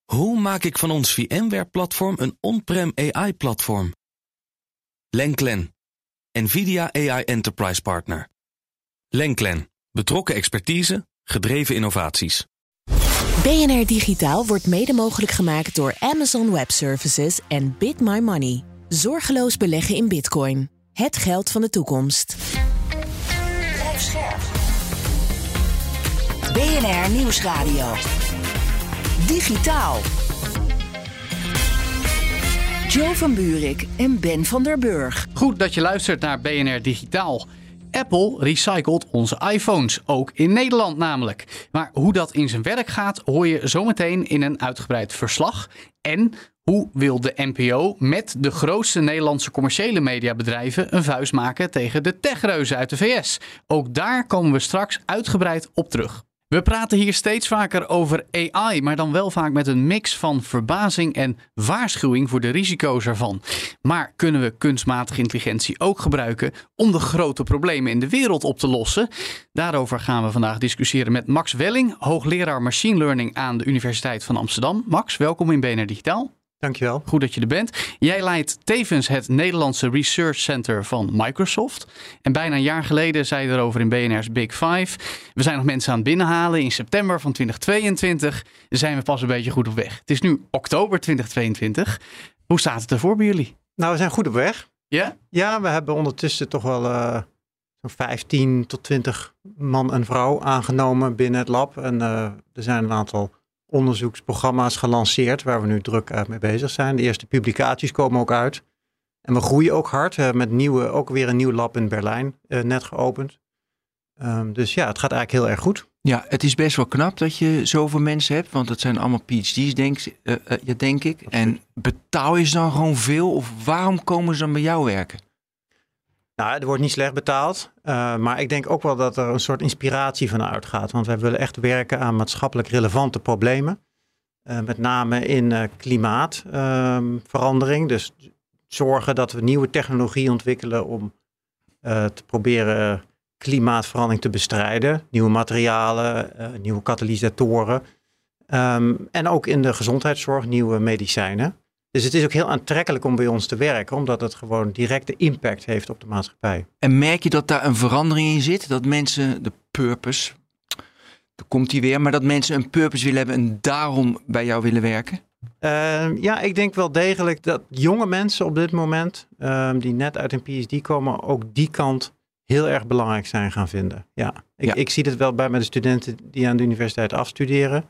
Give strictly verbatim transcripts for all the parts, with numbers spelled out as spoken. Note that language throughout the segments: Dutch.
Hoe maak ik van ons VMware-platform een on-prem A I-platform? Lenklen, NVIDIA A I Enterprise Partner. Lenklen, betrokken expertise, gedreven innovaties. B N R Digitaal wordt mede mogelijk gemaakt door Amazon Web Services en BitMyMoney. Zorgeloos beleggen in Bitcoin. Het geld van de toekomst. Blijf scherp. B N R Nieuwsradio. Digitaal. Jo van Buurik en Ben van der Burg. Goed dat je luistert naar B N R Digitaal. Apple recycelt onze iPhones, ook in Nederland namelijk. Maar hoe dat in zijn werk gaat, hoor je zometeen in een uitgebreid verslag. En hoe wil de N P O met de grootste Nederlandse commerciële mediabedrijven een vuist maken tegen de techreuzen uit de V S? Ook daar komen we straks uitgebreid op terug. We praten hier steeds vaker over A I, maar dan wel vaak met een mix van verbazing en waarschuwing voor de risico's ervan. Maar kunnen we kunstmatige intelligentie ook gebruiken om de grote problemen in de wereld op te lossen? Daarover gaan we vandaag discussiëren met Max Welling, hoogleraar Machine Learning aan de Universiteit van Amsterdam. Max, welkom in B N R Digitaal. Dankjewel. Goed dat je er bent. Jij leidt tevens het Nederlandse Research Center van Microsoft. En bijna een jaar geleden zei je erover in B N R's Big Five. We zijn nog mensen aan het binnenhalen. In september van twintig tweeëntwintig zijn we pas een beetje goed op weg. Het is nu oktober twintig tweeëntwintig. Hoe staat het ervoor bij jullie? Nou, we zijn goed op weg. Ja? Ja, we hebben ondertussen toch wel uh, zo'n vijftien tot twintig man en vrouw aangenomen binnen het lab. En uh, er zijn een aantal onderzoeksprogramma's gelanceerd waar we nu druk uh, mee bezig zijn. De eerste publicaties komen ook uit. En we groeien ook hard. We hebben met nieuwe, ook weer een nieuw lab in Berlijn uh, net geopend. Um, dus ja, het gaat eigenlijk heel erg goed. Ja, het is best wel knap dat je zoveel mensen hebt, want het zijn allemaal P H D's, denk, uh, uh, ja, denk ik. Absoluut. En betaal je ze dan gewoon veel of waarom komen ze dan bij jou werken? Nou, er wordt niet slecht betaald, uh, maar ik denk ook wel dat er een soort inspiratie van uitgaat. Want wij willen echt werken aan maatschappelijk relevante problemen. Uh, met name in uh, klimaatverandering. Uh, dus zorgen dat we nieuwe technologie ontwikkelen om uh, te proberen klimaatverandering te bestrijden. Nieuwe materialen, uh, nieuwe katalysatoren. Um, en ook in de gezondheidszorg nieuwe medicijnen. Dus het is ook heel aantrekkelijk om bij ons te werken, omdat het gewoon directe impact heeft op de maatschappij. En merk je dat daar een verandering in zit? Dat mensen de purpose, daar komt die weer, maar dat mensen een purpose willen hebben en daarom bij jou willen werken? Uh, ja, ik denk wel degelijk dat jonge mensen op dit moment, uh, die net uit een P H D komen, ook die kant heel erg belangrijk zijn gaan vinden. Ja, ik, ja. ik zie het wel bij mijn studenten die aan de universiteit afstuderen,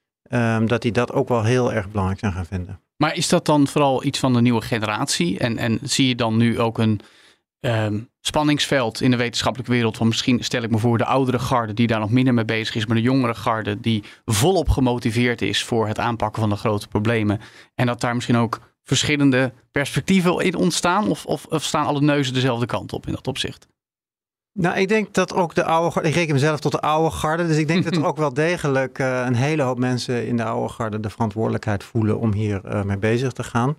um, dat die dat ook wel heel erg belangrijk zijn gaan vinden. Maar is dat dan vooral iets van de nieuwe generatie? En, en zie je dan nu ook een um, spanningsveld in de wetenschappelijke wereld? Van misschien stel ik me voor de oudere garde die daar nog minder mee bezig is, maar de jongere garde die volop gemotiveerd is voor het aanpakken van de grote problemen. En dat daar misschien ook verschillende perspectieven in ontstaan? Of, of, of staan alle neuzen dezelfde kant op in dat opzicht? Nou, ik denk dat ook de oude garde, ik reken mezelf tot de oude garde, dus ik denk dat er ook wel degelijk uh, een hele hoop mensen in de oude garde de verantwoordelijkheid voelen om hier uh, mee bezig te gaan.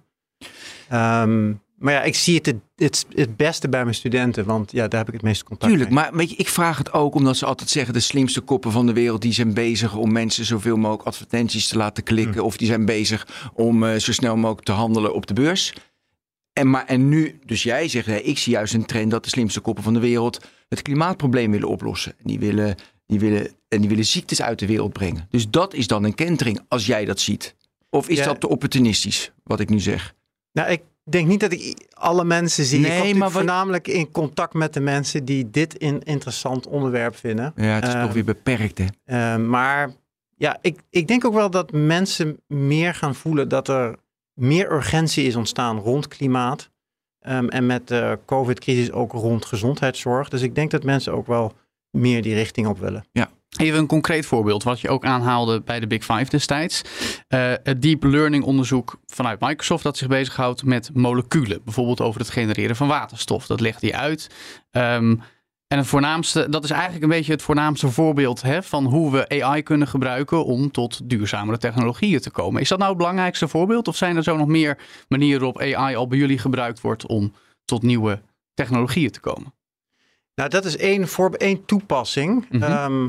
Um, maar ja, ik zie het, het het beste bij mijn studenten, want ja, daar heb ik het meeste contact Tuurlijk, mee. maar weet je, ik vraag het ook omdat ze altijd zeggen de slimste koppen van de wereld, die zijn bezig om mensen zoveel mogelijk advertenties te laten klikken, hmm. of die zijn bezig om uh, zo snel mogelijk te handelen op de beurs. En, maar, en nu, dus jij zegt, hè, ik zie juist een trend dat de slimste koppen van de wereld het klimaatprobleem willen oplossen. En die willen, die willen, en die willen ziektes uit de wereld brengen. Dus dat is dan een kentering als jij dat ziet. Of is ja. dat te opportunistisch, wat ik nu zeg? Nou, ik denk niet dat ik alle mensen zie. Nee, ik kom maar voornamelijk in contact met de mensen die dit een interessant onderwerp vinden. Ja, het is uh, toch weer beperkt, hè? Uh, maar ja, ik, ik denk ook wel dat mensen meer gaan voelen dat er meer urgentie is ontstaan rond klimaat. Um, en met de COVID-crisis ook rond gezondheidszorg. Dus ik denk dat mensen ook wel meer die richting op willen. Ja. Even een concreet voorbeeld, wat je ook aanhaalde bij de Big Five destijds. Uh, het deep learning onderzoek vanuit Microsoft dat zich bezighoudt met moleculen. Bijvoorbeeld over het genereren van waterstof. Dat legt hij uit. Um, en het voornaamste, dat is eigenlijk een beetje het voornaamste voorbeeld hè, van hoe we A I kunnen gebruiken om tot duurzamere technologieën te komen. Is dat nou het belangrijkste voorbeeld? Of zijn er zo nog meer manieren waarop A I al bij jullie gebruikt wordt om tot nieuwe technologieën te komen? Nou, dat is één, voor, één toepassing. Mm-hmm. Um,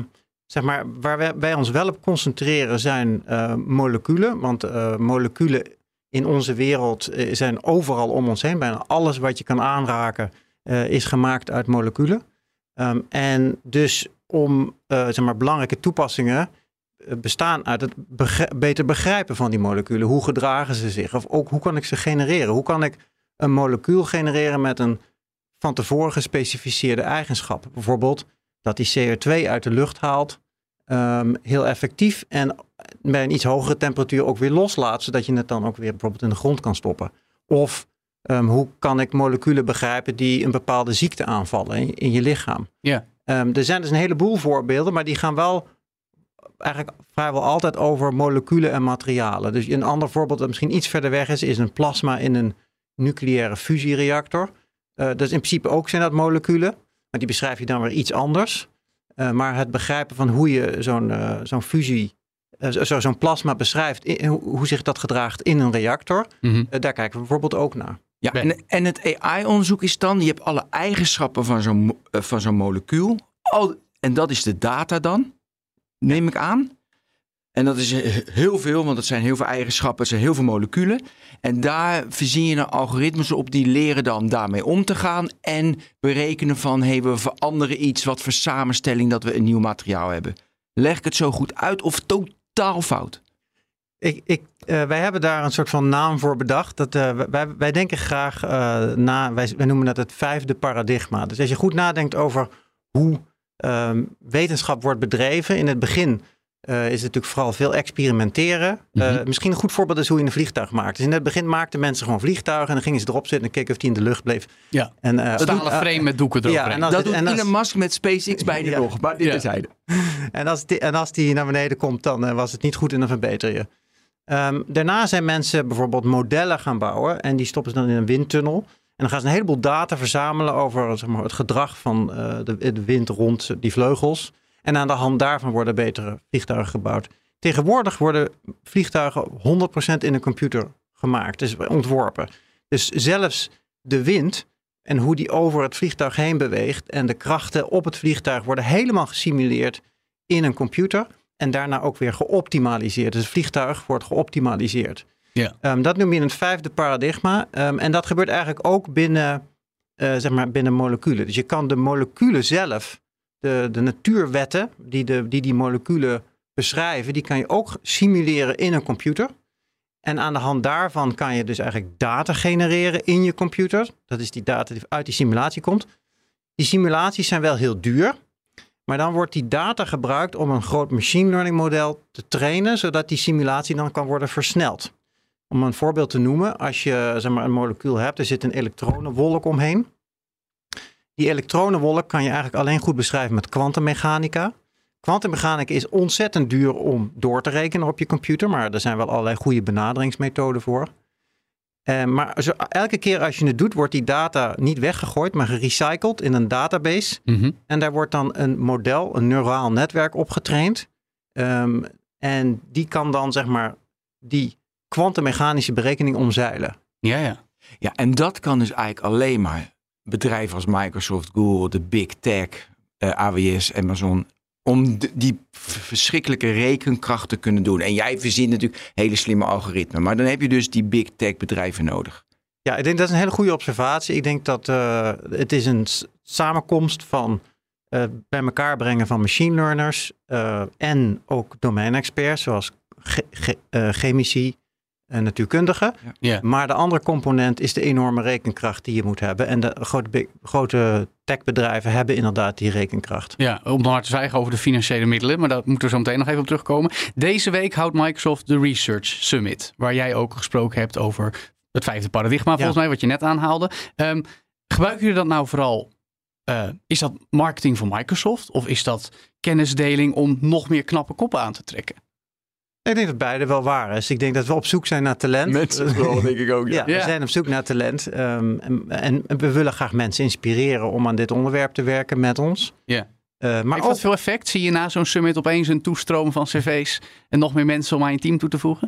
zeg maar, waar wij, wij ons wel op concentreren zijn uh, moleculen. Want uh, moleculen in onze wereld uh, zijn overal om ons heen. Bijna alles wat je kan aanraken uh, is gemaakt uit moleculen. Um, en dus om uh, zeg maar, belangrijke toepassingen uh, bestaan uit het begre- beter begrijpen van die moleculen. Hoe gedragen ze zich? Of ook hoe kan ik ze genereren? Hoe kan ik een molecuul genereren met een van tevoren gespecificeerde eigenschap? Bijvoorbeeld dat die C O twee uit de lucht haalt, um, heel effectief en bij een iets hogere temperatuur ook weer loslaat, zodat je het dan ook weer bijvoorbeeld in de grond kan stoppen. Of um, hoe kan ik moleculen begrijpen die een bepaalde ziekte aanvallen in, in je lichaam? Ja. Um, er zijn dus een heleboel voorbeelden, maar die gaan wel eigenlijk vrijwel altijd over moleculen en materialen. Dus een ander voorbeeld dat misschien iets verder weg is, is een plasma in een nucleaire fusiereactor. Uh, dat is in principe ook zijn dat moleculen, maar die beschrijf je dan weer iets anders. Uh, maar het begrijpen van hoe je zo'n, uh, zo'n fusie, uh, zo, zo'n plasma beschrijft, in, hoe zich dat gedraagt in een reactor, mm-hmm. uh, daar kijken we bijvoorbeeld ook naar. Ja, en, en het A I-onderzoek is dan, je hebt alle eigenschappen van zo'n, uh, van zo'n molecuul. Al, en dat is de data dan, neem ik aan. En dat is heel veel, want het zijn heel veel eigenschappen, het zijn heel veel moleculen. En daar verzin je nou algoritmes op die leren dan daarmee om te gaan. En berekenen van, hé, hey, we veranderen iets, wat voor samenstelling dat we een nieuw materiaal hebben. Leg ik het zo goed uit of totaal fout? Ik, ik, uh, wij hebben daar een soort van naam voor bedacht. Dat, uh, wij, wij denken graag uh, na, wij, wij noemen dat het vijfde paradigma. Dus als je goed nadenkt over hoe uh, wetenschap wordt bedreven. In het begin uh, is het natuurlijk vooral veel experimenteren. Mm-hmm. Uh, misschien een goed voorbeeld is hoe je een vliegtuig maakt. Dus in het begin maakten mensen gewoon vliegtuigen en dan gingen ze erop zitten en keken of die in de lucht bleef. Ja, en, uh, stalen uh, frame met doeken erop. Ja, en als dat het, doet en als, Elon Musk met SpaceX bijna ja, nog, maar dit ja. is hij. En als, die, en als die naar beneden komt, dan uh, was het niet goed en dan verbeter je. Um, daarna zijn mensen bijvoorbeeld modellen gaan bouwen en die stoppen ze dan in een windtunnel. En dan gaan ze een heleboel data verzamelen over zeg maar, het gedrag van uh, de, de wind rond die vleugels. En aan de hand daarvan worden betere vliegtuigen gebouwd. Tegenwoordig worden vliegtuigen honderd procent in een computer gemaakt, dus ontworpen. Dus zelfs de wind en hoe die over het vliegtuig heen beweegt en de krachten op het vliegtuig worden helemaal gesimuleerd in een computer. En daarna ook weer geoptimaliseerd. Dus het vliegtuig wordt geoptimaliseerd. Ja. Um, dat noem je het vijfde paradigma. Um, en dat gebeurt eigenlijk ook binnen, uh, zeg maar binnen moleculen. Dus je kan de moleculen zelf, de, de natuurwetten die, de, die die moleculen beschrijven, die kan je ook simuleren in een computer. En aan de hand daarvan kan je dus eigenlijk data genereren in je computer. Dat is die data die uit die simulatie komt. Die simulaties zijn wel heel duur. Maar dan wordt die data gebruikt om een groot machine learning model te trainen, zodat die simulatie dan kan worden versneld. Om een voorbeeld te noemen, als je zeg maar, een molecuul hebt, er zit een elektronenwolk omheen. Die elektronenwolk kan je eigenlijk alleen goed beschrijven met kwantummechanica. Kwantummechanica is ontzettend duur om door te rekenen op je computer, maar er zijn wel allerlei goede benaderingsmethoden voor. Uh, maar zo, elke keer als je het doet, wordt die data niet weggegooid, maar gerecycled in een database. Mm-hmm. En daar wordt dan een model, een neuraal netwerk opgetraind. Um, en die kan dan, zeg maar, die kwantummechanische berekening omzeilen. Ja, ja. Ja, en dat kan dus eigenlijk alleen maar bedrijven als Microsoft, Google, de Big Tech, uh, A W S, Amazon, om de, die verschrikkelijke rekenkracht te kunnen doen. En jij verzint natuurlijk hele slimme algoritmen. Maar dan heb je dus die big tech bedrijven nodig. Ja, ik denk dat is een hele goede observatie. Ik denk dat uh, het is een samenkomst van uh, bij elkaar brengen van machine learners uh, en ook domeinexperts zoals ge- ge- uh, chemici en natuurkundigen. Ja. Yeah. Maar de andere component is de enorme rekenkracht die je moet hebben. En de grote, grote techbedrijven hebben inderdaad die rekenkracht. Ja, om dan maar te zwijgen over de financiële middelen. Maar daar moeten we zo meteen nog even op terugkomen. Deze week houdt Microsoft de Research Summit. Waar jij ook gesproken hebt over het vijfde paradigma, volgens ja. mij, wat je net aanhaalde. Um, gebruiken jullie dat nou vooral? Uh, is dat marketing voor Microsoft? Of is dat kennisdeling om nog meer knappe koppen aan te trekken? Ik denk dat beide wel waar is. Ik denk dat we op zoek zijn naar talent. Met wel, denk ik ook. Ja. Ja, we ja. zijn op zoek naar talent. Um, en, en we willen graag mensen inspireren om aan dit onderwerp te werken met ons. Ja. Uh, maar Heeft ook... dat veel effect? Zie je na zo'n summit opeens een toestroom van cv's en nog meer mensen om aan je team toe te voegen?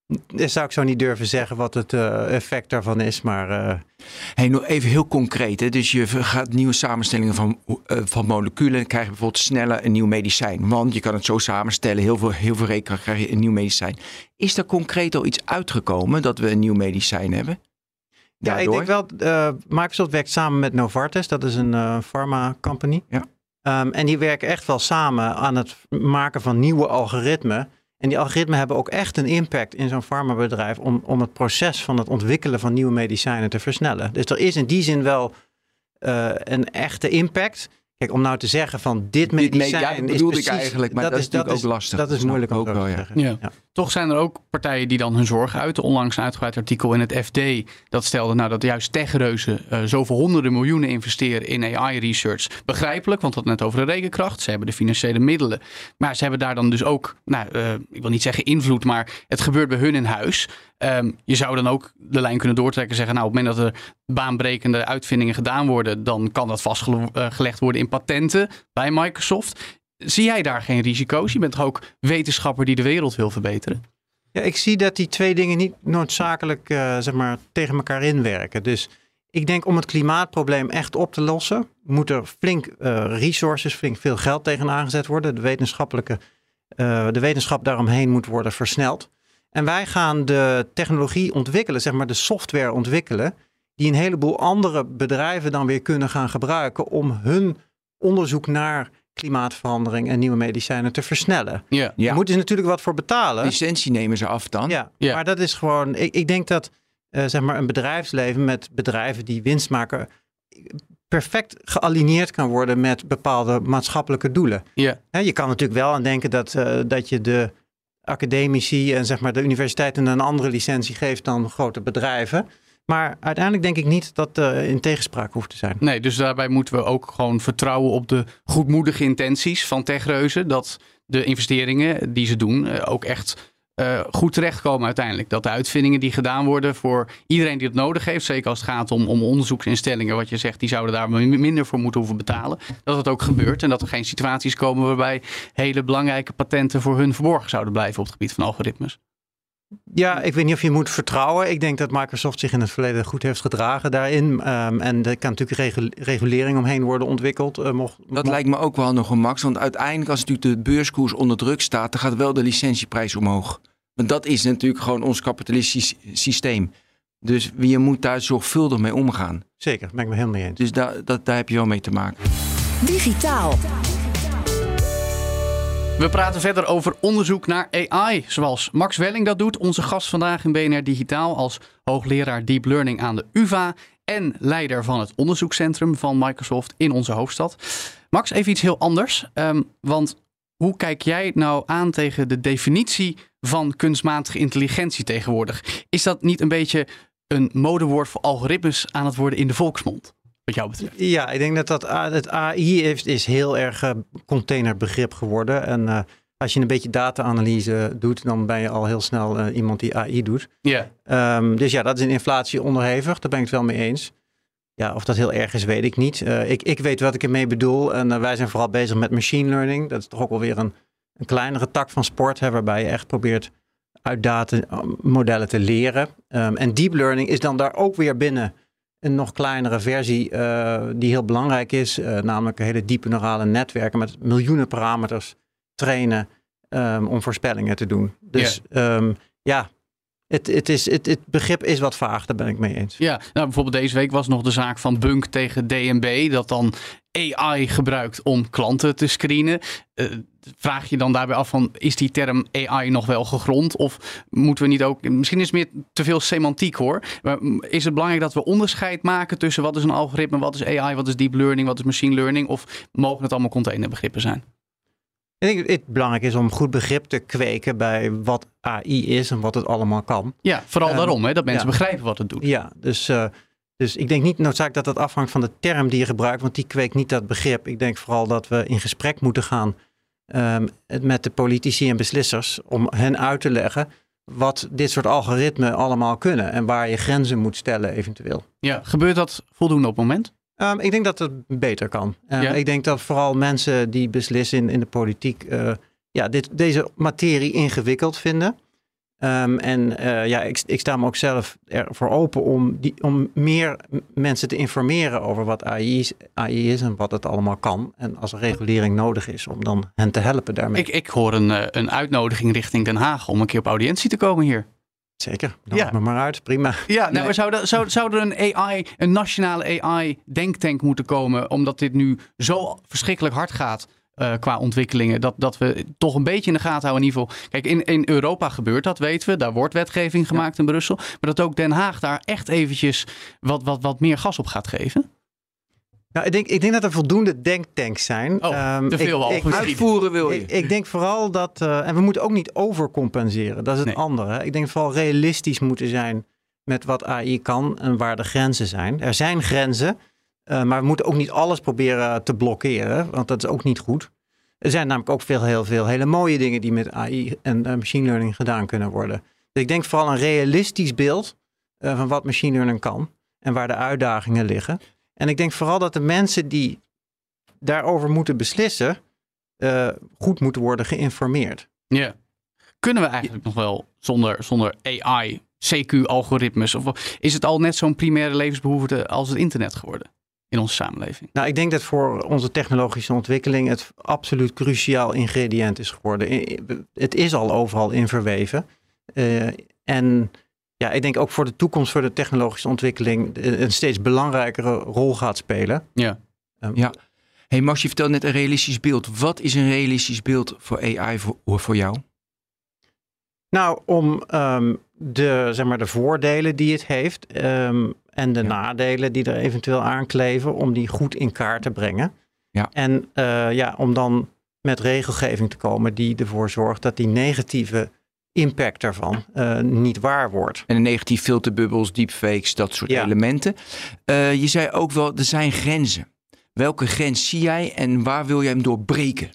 Dat zou ik zo niet durven zeggen wat het uh, effect daarvan is, maar... Uh... Hey, nog even heel concreet. Hè? Dus je gaat nieuwe samenstellingen van, uh, van moleculen. Dan krijg je bijvoorbeeld sneller een nieuw medicijn. Want je kan het zo samenstellen. Heel veel, heel veel rekening krijg je een nieuw medicijn. Is er concreet al iets uitgekomen dat we een nieuw medicijn hebben? Daardoor? Ja, ik denk wel. Uh, Microsoft werkt samen met Novartis. Dat is een uh, pharma company. Ja. Um, en die werken echt wel samen aan het maken van nieuwe algoritmen. En die algoritmen hebben ook echt een impact in zo'n farmabedrijf om, om het proces van het ontwikkelen van nieuwe medicijnen te versnellen. Dus er is in die zin wel uh, een echte impact. Kijk, om nou te zeggen van dit medicijn ja, dat bedoelde ik eigenlijk, maar dat, dat is natuurlijk ook lastig. Dat is moeilijk ook wel, ja. Ja. Ja. Toch zijn er ook partijen die dan hun zorgen uiten. Onlangs een uitgebreid artikel in het F D dat stelde nou dat juist techreuzen uh, zoveel honderden miljoenen investeren in A I-research. Begrijpelijk, want we hadden het net over de rekenkracht. Ze hebben de financiële middelen. Maar ze hebben daar dan dus ook, nou, uh, ik wil niet zeggen invloed, maar het gebeurt bij hun in huis. Um, je zou dan ook de lijn kunnen doortrekken en zeggen, nou, op het moment dat er baanbrekende uitvindingen gedaan worden, dan kan dat vastgelegd worden in patenten bij Microsoft. Zie jij daar geen risico's? Je bent toch ook wetenschapper die de wereld wil verbeteren? Ja, ik zie dat die twee dingen niet noodzakelijk uh, zeg maar, tegen elkaar inwerken. Dus ik denk om het klimaatprobleem echt op te lossen, moet er flink uh, resources, flink veel geld tegenaan gezet worden. De wetenschappelijke, uh, de wetenschap daaromheen moet worden versneld. En wij gaan de technologie ontwikkelen, zeg maar de software ontwikkelen, die een heleboel andere bedrijven dan weer kunnen gaan gebruiken om hun onderzoek naar klimaatverandering en nieuwe medicijnen te versnellen. Ja. Ja. Daar moeten ze natuurlijk wat voor betalen. Licentie nemen ze af dan. Ja, ja. Maar dat is gewoon, ik, ik denk dat uh, zeg maar een bedrijfsleven met bedrijven die winst maken perfect gealigneerd kan worden met bepaalde maatschappelijke doelen. Ja. Ja, je kan natuurlijk wel aan denken dat, uh, dat je de academici en zeg maar de universiteiten een andere licentie geeft dan grote bedrijven. Maar uiteindelijk denk ik niet dat uh, in tegenspraak hoeft te zijn. Nee, dus daarbij moeten we ook gewoon vertrouwen op de goedmoedige intenties van techreuzen. Dat de investeringen die ze doen uh, ook echt uh, goed terechtkomen uiteindelijk. Dat de uitvindingen die gedaan worden voor iedereen die het nodig heeft, zeker als het gaat om, om onderzoeksinstellingen, wat je zegt, die zouden daar minder voor moeten hoeven betalen. Dat het ook gebeurt en dat er geen situaties komen waarbij hele belangrijke patenten voor hun verborgen zouden blijven op het gebied van algoritmes. Ja, ik weet niet of je moet vertrouwen. Ik denk dat Microsoft zich in het verleden goed heeft gedragen daarin. Um, en er kan natuurlijk regul- regulering omheen worden ontwikkeld. Uh, mocht, dat mocht... lijkt me ook wel nog een max. Want uiteindelijk als natuurlijk de beurskoers onder druk staat, dan gaat wel de licentieprijs omhoog. Want dat is natuurlijk gewoon ons kapitalistisch systeem. Dus je moet daar zorgvuldig mee omgaan. Zeker, daar ben ik me helemaal mee eens. Dus daar, dat, daar heb je wel mee te maken. Digitaal. We praten verder over onderzoek naar A I, zoals Max Welling dat doet. Onze gast vandaag in B N R Digitaal als hoogleraar Deep Learning aan de U vA en leider van het onderzoekscentrum van Microsoft in onze hoofdstad. Max, even iets heel anders. Um, want hoe kijk jij nou aan tegen de definitie van kunstmatige intelligentie tegenwoordig? Is dat niet een beetje een modewoord voor algoritmes aan het worden in de volksmond? Wat jou betreft. Ja, ik denk dat, dat het A I heeft, is heel erg uh, containerbegrip geworden. En uh, als je een beetje data-analyse doet, dan ben je al heel snel uh, iemand die A I doet. Ja. Um, dus ja, dat is een inflatie onderhevig. Daar ben ik het wel mee eens. Ja, of dat heel erg is, weet ik niet. Uh, ik, ik weet wat ik ermee bedoel. En uh, wij zijn vooral bezig met machine learning. Dat is toch ook wel weer een, een kleinere tak van sport, hè, waarbij je echt probeert uit data modellen te leren. Um, en deep learning is dan daar ook weer binnen een nog kleinere versie uh, die heel belangrijk is. Uh, namelijk hele diepe neurale netwerken met miljoenen parameters trainen um, om voorspellingen te doen. Dus yeah. um, ja, het, het, is, het, het begrip is wat vaag, daar ben ik mee eens. Ja, nou, bijvoorbeeld deze week was nog de zaak van Bunk tegen D N B, dat dan A I gebruikt om klanten te screenen. Uh, vraag je dan daarbij af van, is die term A I nog wel gegrond? Of moeten we niet ook, misschien is het meer te veel semantiek hoor. Maar is het belangrijk dat we onderscheid maken tussen wat is een algoritme, wat is A I, wat is deep learning, wat is machine learning? Of mogen het allemaal containerbegrippen zijn? Ik denk dat het belangrijk is om goed begrip te kweken bij wat A I is en wat het allemaal kan. Ja, vooral um, daarom, hè, dat mensen ja. begrijpen wat het doet. Ja, dus, uh, dus ik denk niet noodzakelijk dat dat afhangt van de term die je gebruikt, want die kweekt niet dat begrip. Ik denk vooral dat we in gesprek moeten gaan um, met de politici en beslissers om hen uit te leggen wat dit soort algoritmen allemaal kunnen en waar je grenzen moet stellen eventueel. Ja, gebeurt dat voldoende op het moment? Um, ik denk dat het beter kan. Um, ja. Ik denk dat vooral mensen die beslissen in, in de politiek uh, ja, dit, deze materie ingewikkeld vinden. Um, en uh, ja, ik, ik sta me ook zelf ervoor open om, die, om meer mensen te informeren over wat A I is, A I is en wat het allemaal kan. En als er regulering nodig is, om dan hen te helpen daarmee. Ik, ik hoor een, een uitnodiging richting Den Haag om een keer op audiëntie te komen hier. Zeker, nodig ja. me maar uit, prima. Ja, nou, nee. maar zou, er, zou, zou er een A I, een nationale A I-denktank moeten komen, omdat dit nu zo verschrikkelijk hard gaat uh, qua ontwikkelingen, dat, dat we toch een beetje in de gaten houden in ieder geval. Kijk, in, in Europa gebeurt dat, weten we. Daar wordt wetgeving gemaakt ja. in Brussel. Maar dat ook Den Haag daar echt eventjes wat, wat, wat meer gas op gaat geven? Nou, ik denk, ik denk dat er voldoende denktanks zijn. Oh, um, te veel al. Ik, uitvoeren wil je. Ik, ik denk vooral dat, uh, en we moeten ook niet overcompenseren. Dat is het nee. andere. Ik denk vooral realistisch moeten zijn met wat A I kan en waar de grenzen zijn. Er zijn grenzen, uh, maar we moeten ook niet alles proberen te blokkeren, want dat is ook niet goed. Er zijn namelijk ook veel, heel veel hele mooie dingen die met A I en uh, machine learning gedaan kunnen worden. Dus ik denk vooral een realistisch beeld uh, van wat machine learning kan en waar de uitdagingen liggen. En ik denk vooral dat de mensen die daarover moeten beslissen, uh, goed moeten worden geïnformeerd. Ja. Kunnen we eigenlijk nog wel zonder, zonder A I, C Q-algoritmes, of is het al net zo'n primaire levensbehoefte als het internet geworden in onze samenleving? Nou, ik denk dat voor onze technologische ontwikkeling het absoluut cruciaal ingrediënt is geworden. Het is al overal in verweven. Uh, en ja, ik denk ook voor de toekomst, voor de technologische ontwikkeling, een steeds belangrijkere rol gaat spelen. Ja. Um, ja. Hey Mars, je vertelde net een realistisch beeld. Wat is een realistisch beeld voor A I voor, voor jou? Nou, om um, de, zeg maar, de voordelen die het heeft um, en de ja. nadelen die er eventueel aankleven, om die goed in kaart te brengen. Ja. En uh, ja, om dan met regelgeving te komen die ervoor zorgt dat die negatieve impact daarvan uh, niet waar wordt. En een negatief filterbubbels, deepfakes, dat soort ja. elementen. Uh, je zei ook wel, er zijn grenzen. Welke grens zie jij en waar wil jij hem doorbreken?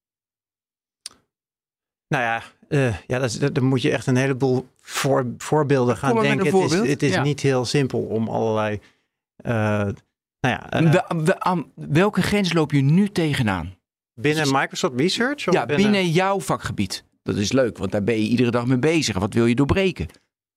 Nou ja, uh, ja dat is, dat, dan moet je echt een heleboel voor, voorbeelden gaan denken. Het is, het is ja. niet heel simpel om allerlei... Uh, nou ja, uh, we, we, um, welke grens loop je nu tegenaan? Binnen dus, Microsoft Research? Of ja, binnen... binnen jouw vakgebied. Dat is leuk, want daar ben je iedere dag mee bezig. Wat wil je doorbreken?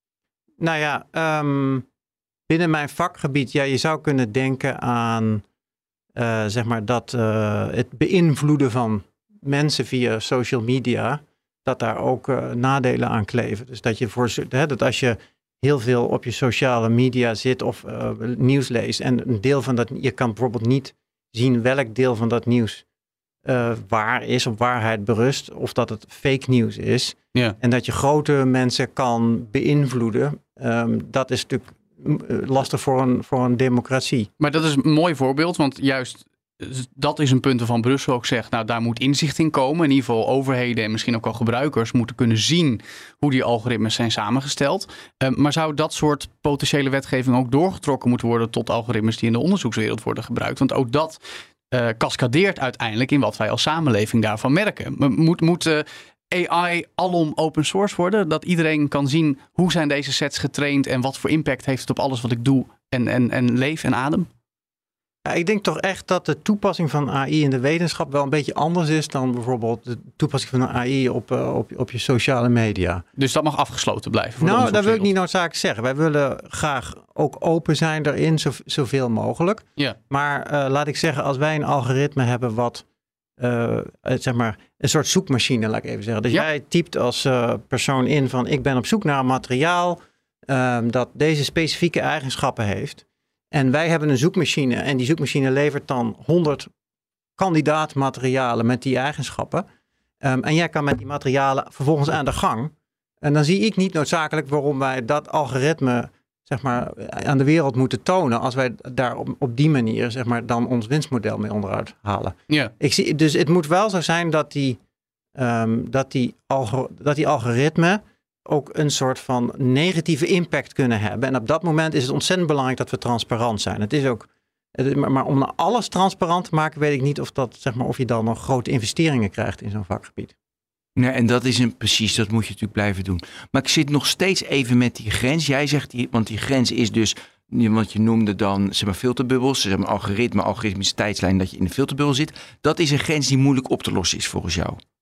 Nou ja, um, binnen mijn vakgebied, ja, je zou kunnen denken aan, uh, zeg maar, dat uh, het beïnvloeden van mensen via social media, dat daar ook uh, nadelen aan kleven. Dus dat je voor, hè, dat als je heel veel op je sociale media zit of uh, nieuws leest en een deel van dat, je kan bijvoorbeeld niet zien welk deel van dat nieuws Uh, waar is, op waarheid berust, of dat het fake nieuws is. Ja. En dat je grote mensen kan beïnvloeden. Um, dat is natuurlijk uh, lastig voor een, voor een democratie. Maar dat is een mooi voorbeeld, want juist dat is een punt waarvan Brussel ook zegt, nou daar moet inzicht in komen. In ieder geval overheden en misschien ook al gebruikers moeten kunnen zien hoe die algoritmes zijn samengesteld. Uh, maar zou dat soort potentiële wetgeving ook doorgetrokken moeten worden tot algoritmes die in de onderzoekswereld worden gebruikt? Want ook dat Uh, cascadeert uiteindelijk in wat wij als samenleving daarvan merken. Moet, moet uh, A I alom open source worden? Dat iedereen kan zien hoe zijn deze sets getraind en wat voor impact heeft het op alles wat ik doe en, en, en leef en adem? Ja, ik denk toch echt dat de toepassing van A I in de wetenschap wel een beetje anders is dan bijvoorbeeld de toepassing van A I op, uh, op, op je sociale media. Dus dat mag afgesloten blijven? Voor nou, dat wil ik niet noodzakelijk zeggen. Wij willen graag ook open zijn daarin, zo, zoveel mogelijk. Ja. Maar uh, laat ik zeggen, als wij een algoritme hebben wat, uh, zeg maar, een soort zoekmachine, laat ik even zeggen. Dus ja. jij typt als uh, persoon in van ik ben op zoek naar een materiaal uh, dat deze specifieke eigenschappen heeft. En wij hebben een zoekmachine en die zoekmachine levert dan honderd kandidaatmaterialen met die eigenschappen. Um, en jij kan met die materialen vervolgens aan de gang. En dan zie ik niet noodzakelijk waarom wij dat algoritme, zeg maar, aan de wereld moeten tonen als wij daar op, op die manier, zeg maar, dan ons winstmodel mee onderuit halen. Ja. Ik zie, dus het moet wel zo zijn dat die, um, dat die, algor- dat die algoritme ook een soort van negatieve impact kunnen hebben. En op dat moment is het ontzettend belangrijk dat we transparant zijn. Het is ook, maar om nou alles transparant te maken, weet ik niet of dat, zeg maar, of je dan nog grote investeringen krijgt in zo'n vakgebied. Nee, en dat is een, precies, dat moet je natuurlijk blijven doen. Maar ik zit nog steeds even met die grens. Jij zegt, die, want die grens is dus, want je noemde dan, zeg maar, filterbubbels, zeg maar, algoritme, algoritmische tijdslijn, dat je in de filterbubbel zit. Dat is een grens die moeilijk op te lossen is volgens jou.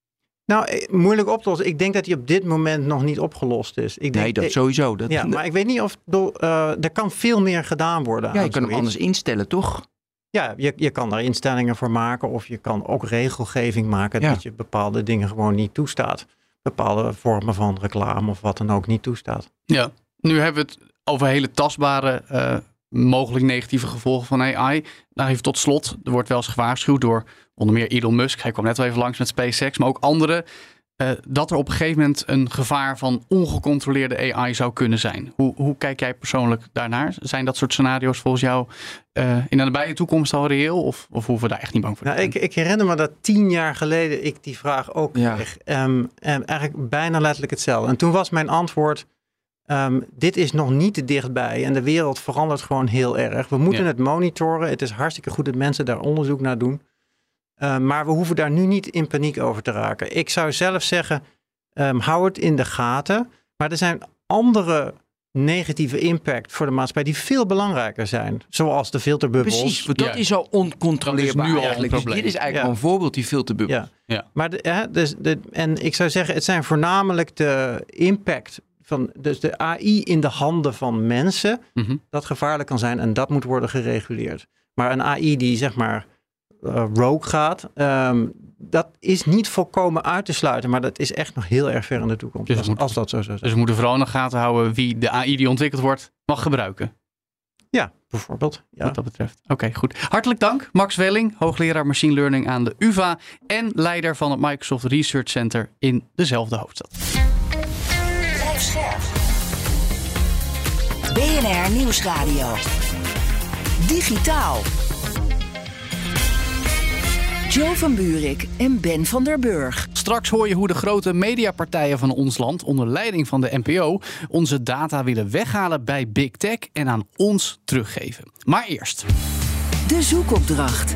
Nou, moeilijk op te lossen. Ik denk dat die op dit moment nog niet opgelost is. Ik denk, nee, dat sowieso. Dat, ja, maar ik weet niet of... Uh, er kan veel meer gedaan worden. Ja, je kan hem anders instellen, toch? Ja, je, je kan daar instellingen voor maken. Of je kan ook regelgeving maken ja. dat je bepaalde dingen gewoon niet toestaat. Bepaalde vormen van reclame of wat dan ook niet toestaat. Ja, nu hebben we het over hele tastbare... Uh, mogelijk negatieve gevolgen van A I. Nou, even tot slot. Er wordt wel eens gewaarschuwd door onder meer Elon Musk. Hij kwam net wel even langs met SpaceX, maar ook anderen. Uh, dat er op een gegeven moment een gevaar van ongecontroleerde A I zou kunnen zijn. Hoe, hoe kijk jij persoonlijk daarnaar? Zijn dat soort scenario's volgens jou uh, in de nabije toekomst al reëel? Of, of hoeven we daar echt niet bang voor te nou, zijn? Ik, ik herinner me dat tien jaar geleden ik die vraag ook ja. kreeg. Um, en eigenlijk bijna letterlijk hetzelfde. En toen was mijn antwoord... Um, dit is nog niet te dichtbij en de wereld verandert gewoon heel erg. We moeten ja. het monitoren. Het is hartstikke goed dat mensen daar onderzoek naar doen. Uh, maar we hoeven daar nu niet in paniek over te raken. Ik zou zelf zeggen, um, hou het in de gaten. Maar er zijn andere negatieve impact voor de maatschappij die veel belangrijker zijn. Zoals de filterbubbels. Precies, want dat ja. is al oncontroleerbaar is nu al eigenlijk. Een dus dit is eigenlijk ja. een voorbeeld, die filterbubbels. Ja. Ja. Maar de, hè, dus de, en ik zou zeggen, het zijn voornamelijk de impact van dus de A I in de handen van mensen, mm-hmm. dat gevaarlijk kan zijn en dat moet worden gereguleerd. Maar een A I die zeg maar uh, rogue gaat, um, dat is niet volkomen uit te sluiten, maar dat is echt nog heel erg ver in de toekomst. Dus als, moet, als dat zo zou zijn. Dus we moeten vooral in de gaten houden wie de A I die ontwikkeld wordt mag gebruiken. Ja, bijvoorbeeld. Ja. Wat dat betreft. Oké, okay, goed. Hartelijk dank, Max Welling, hoogleraar Machine Learning aan de U vA en leider van het Microsoft Research Center in dezelfde hoofdstad. B N R Nieuwsradio. Digitaal. Jo van Buurik en Ben van der Burg. Straks hoor je hoe de grote mediapartijen van ons land onder leiding van de N P O onze data willen weghalen bij Big Tech en aan ons teruggeven. Maar eerst. De zoekopdracht.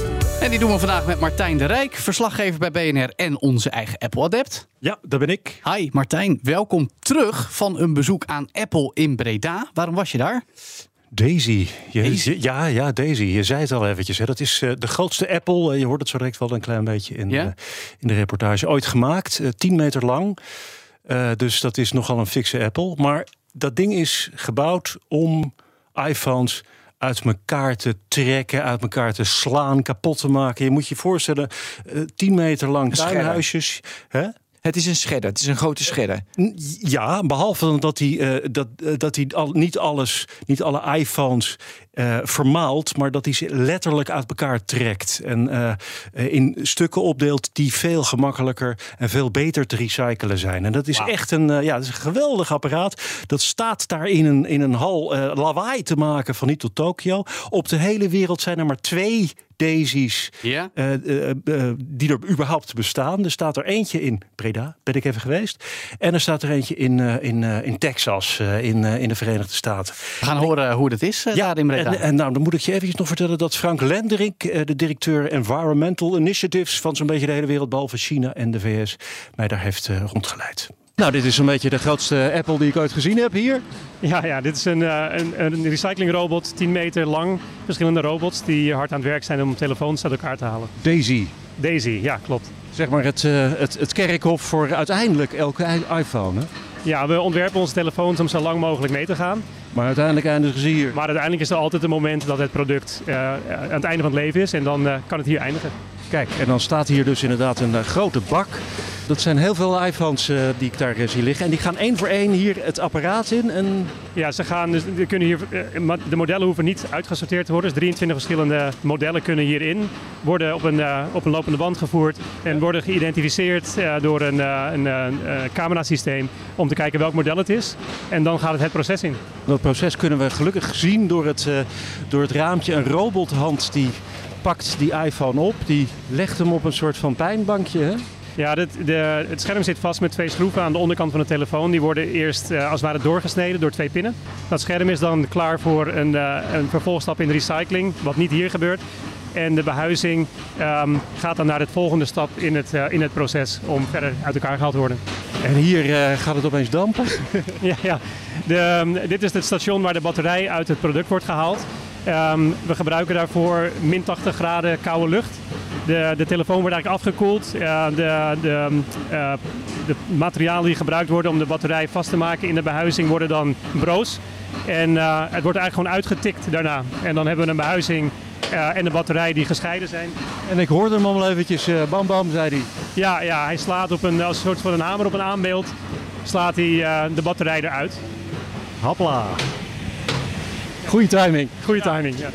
En die doen we vandaag met Martijn de Rijk, verslaggever bij B N R en onze eigen Apple-adept. Ja, daar ben ik. Hi Martijn, welkom terug van een bezoek aan Apple in Breda. Waarom was je daar? Daisy. Je, Daisy. Ja, ja, Daisy. Je zei het al eventjes. Hè. Dat is uh, de grootste Apple. Uh, je hoort het zo direct wel een klein beetje in, ja? uh, in de reportage. Ooit gemaakt, uh, tien meter lang. Uh, dus dat is nogal een fikse Apple. Maar dat ding is gebouwd om iPhones uit elkaar te trekken, uit elkaar te slaan, kapot te maken. Je moet je voorstellen, uh, tien meter lang tuinhuisjes. Hè? Het is een shredder, het is een grote shredder. Ja, behalve dat hij, uh, dat, uh, dat hij al, niet alles, niet alle iPhones uh, vermaalt, maar dat hij ze letterlijk uit elkaar trekt. En uh, in stukken opdeelt die veel gemakkelijker en veel beter te recyclen zijn. En dat is wow. echt een, uh, ja, dat is een geweldig apparaat. Dat staat daar in een, in een hal uh, lawaai te maken van niet tot Tokio. Op de hele wereld zijn er maar twee Daisy's ja? uh, uh, uh, die er überhaupt bestaan. Er staat er eentje in Breda, ben ik even geweest. En er staat er eentje in, uh, in, uh, in Texas, uh, in, uh, in de Verenigde Staten. We gaan horen hoe dat is uh, ja, daar in Breda. En, en nou, dan moet ik je eventjes nog vertellen dat Frank Lenderink, uh, de directeur Environmental Initiatives van zo'n beetje de hele wereld, behalve China en de V S, mij daar heeft uh, rondgeleid. Nou, dit is een beetje de grootste Apple die ik ooit gezien heb hier. Ja, ja dit is een, uh, een, een recyclingrobot, tien meter lang. Verschillende robots die hard aan het werk zijn om telefoons uit elkaar te halen. Daisy. Daisy, ja, klopt. Zeg maar het, uh, het, het kerkhof voor uiteindelijk elke iPhone, hè? Ja, we ontwerpen onze telefoons om zo lang mogelijk mee te gaan. Maar uiteindelijk eindigen ze hier. Maar uiteindelijk is er altijd een moment dat het product uh, aan het einde van het leven is. En dan uh, kan het hier eindigen. Kijk, en dan staat hier dus inderdaad een uh, grote bak. Dat zijn heel veel iPhones uh, die ik daar uh, zie liggen. En die gaan één voor één hier het apparaat in. En... Ja, ze gaan dus, de, kunnen hier, uh, de modellen hoeven niet uitgesorteerd te worden. Dus drieëntwintig verschillende modellen kunnen hierin worden op een, uh, op een lopende band gevoerd. En worden geïdentificeerd uh, door een, uh, een uh, camerasysteem om te kijken welk model het is. En dan gaat het het proces in. Dat proces kunnen we gelukkig zien door het, uh, door het raampje. Een robothand die pakt die iPhone op. Die legt hem op een soort van pijnbankje, hè? Ja, de, de, het scherm zit vast met twee schroeven aan de onderkant van de telefoon. Die worden eerst uh, als het ware doorgesneden door twee pinnen. Dat scherm is dan klaar voor een, uh, een vervolgstap in de recycling, wat niet hier gebeurt. En de behuizing um, gaat dan naar de volgende stap in het, uh, in het proces om verder uit elkaar gehaald te worden. En hier uh, gaat het opeens dampen? ja, ja. De, um, dit is het station waar de batterij uit het product wordt gehaald. Um, we gebruiken daarvoor min tachtig graden koude lucht. De, de telefoon wordt eigenlijk afgekoeld. Uh, de, de, uh, de materialen die gebruikt worden om de batterij vast te maken in de behuizing worden dan broos. En uh, het wordt eigenlijk gewoon uitgetikt daarna. En dan hebben we een behuizing uh, en de batterij die gescheiden zijn. En ik hoorde hem al eventjes, uh, bam bam, zei hij. Ja, ja, hij slaat op een, als een soort van een hamer op een aanbeeld, slaat hij uh, de batterij eruit. Hopla. Goeie timing. Goeie timing, ja.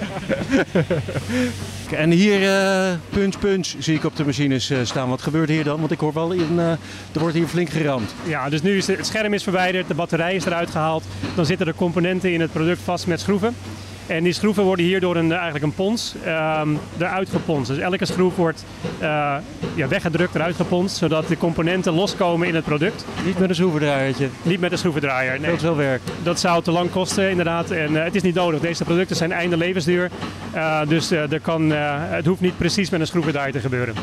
En hier uh, punch punch zie ik op de machines uh, staan. Wat gebeurt hier dan? Want ik hoor wel, in, uh, er wordt hier flink geramd. Ja, dus nu is het scherm is verwijderd, de batterij is eruit gehaald. Dan zitten er componenten in het product vast met schroeven. En die schroeven worden hier door een, eigenlijk een pons um, eruit geponst. Dus elke schroef wordt uh, ja, weggedrukt, eruit geponst, zodat de componenten loskomen in het product. Niet met een schroevendraaiertje? Niet met een schroevendraaier, nee. Dat is wel werk. Dat zou te lang kosten, inderdaad. En uh, het is niet nodig. Deze producten zijn einde levensduur. Uh, dus uh, er kan, uh, het hoeft niet precies met een schroevendraaier te gebeuren.